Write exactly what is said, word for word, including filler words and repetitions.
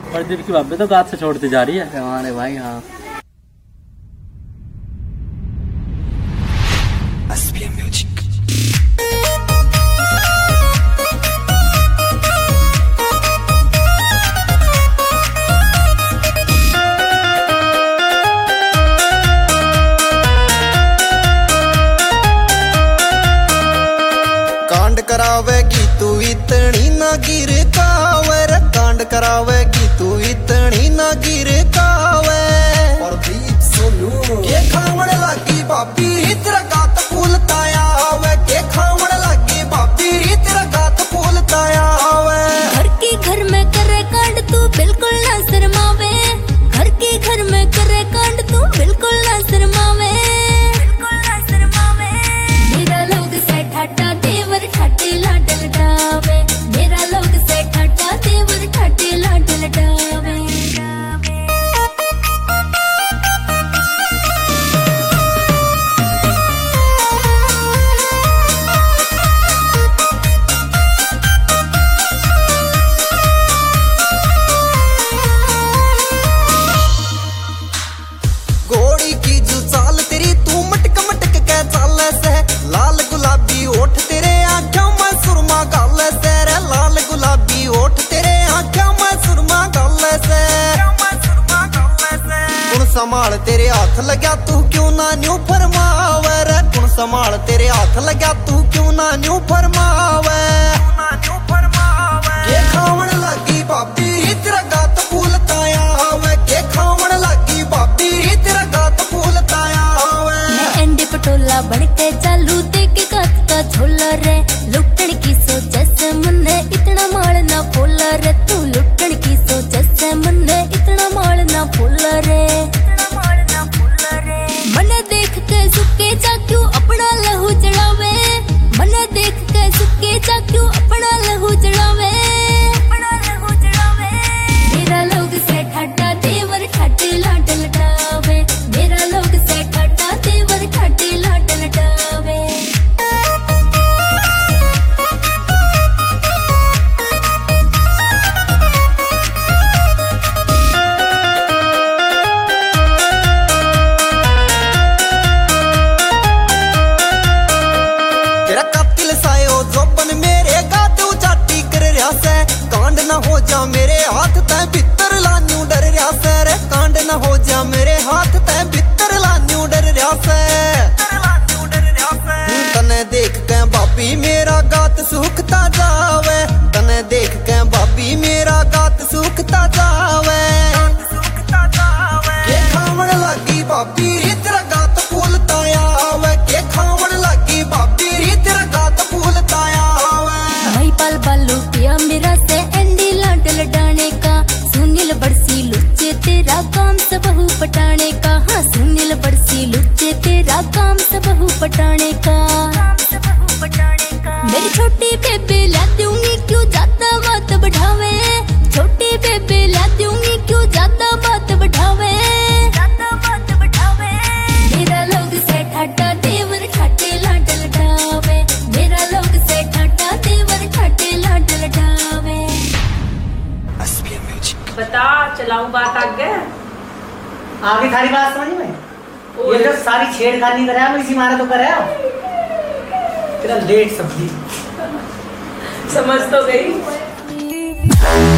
प्रदीप की भाभी तो गात से छोड़ती जा रही है हमारे भाई। हाँ कांड करावेगी तू इतनी ना गिर कावर, कांड करावेगी तू इतनी ना गिर कावे। प्रदीप सोनू के खावण लगी भाभी तेरा गात फूलता आवे, के खावण लगी भाभी तेरा गात फूलता आवे। घर के घर में करे कांड तू बिल्कुल ना शर्मावे, घर के घर में करे कांड तू बिल्कुल ना शर्मावे, बिल्कुल ना शर्मावे। मेरा लोग से ठाटा देवर ठाटे लाडल डावे, मेरा लोग से ठाटा देवर ठाटे लाडल डावे। घोड़ी की जो चाल तेरी तू मटक मटक के चाल से, लाल गुलाबी ओठ तेरे आँखों में सुरमा गाल से रे, लाल गुलाबी ओठ तेरे आँखों में सुरमा गाल से। कुण संभाल तेरे हाथ लगा तू क्यों ना न्यू फरमावे रे, कुण संभाल तेरे हाथ लगा तू क्यों ना न्यू फरमावे। के खावण लगी भाभी तेरा गात फूलता आवे, के खावण लगी भाभी तेरा गात फूलता आवे। मैं एंडी पटोला बनके चालू देके गात का झोला रे, लुटन की सोच से मन्ने इतना माल ना फोला रे, तू लुटन की सोच से मन्ने इतना माल ना फोला रे, इतना माल ना फोला रे। मने देख के सुके जा क्यों अपना लहू जलावे, मने देख के सुके जा क्यों अपना लहू जलावे, अपना लहू जलावे। मेरा लोग से ठाटा देवर ठाटे लाडल डावे, मेरा लोग से ठाटा देवर ठाटे लाडल डावे। तेरा कातिल सायो जोबन मेरे गात उचाटी कर रहा से, कांड ना हो जा मेरे हाथ तै भीतर लान्यू डर रहा से रे, कांड ना हो जा मेरे हाथ तै भीतर लान्यू डर रहा से। तने देख के भाभी मेरा गात सूखता जावे, तने देख के भाभी मेरा गात सूखता जावे। के खावण लगी भाभी तेरा गात फूलता आवे, के खावण लगी भाभी तेरा गात फूलता आवे। भाई पाल बालू पिया मेरा से एंडी लाडल डाने का, सुनील बरसी लुच्चे तेरा काम सब बहू पटाने का, हाँ सुनील बरसी लुच्चे तेरा काम सब बहू पटाने का। मेरी छोटी बेबे ला दूंगी क्यों ज्यादा बात बढ़ावे, छोटी बेबे ला दूंगी क्यों ज्यादा बात बढ़ावे, ज्यादा बात बढ़ावे। मेरा लोग से ठाटा देवर ठाटे लाडल डावे, मेरा लोग से ठाटा देवर ठाटे लाडल डावे। बता चलाऊं बात आगे आगे थारी बात समझ में, ये जो सारी छेड़खानी करे हम इसी मारे तो करे तेरा लेट सब्जी समझ तो गई।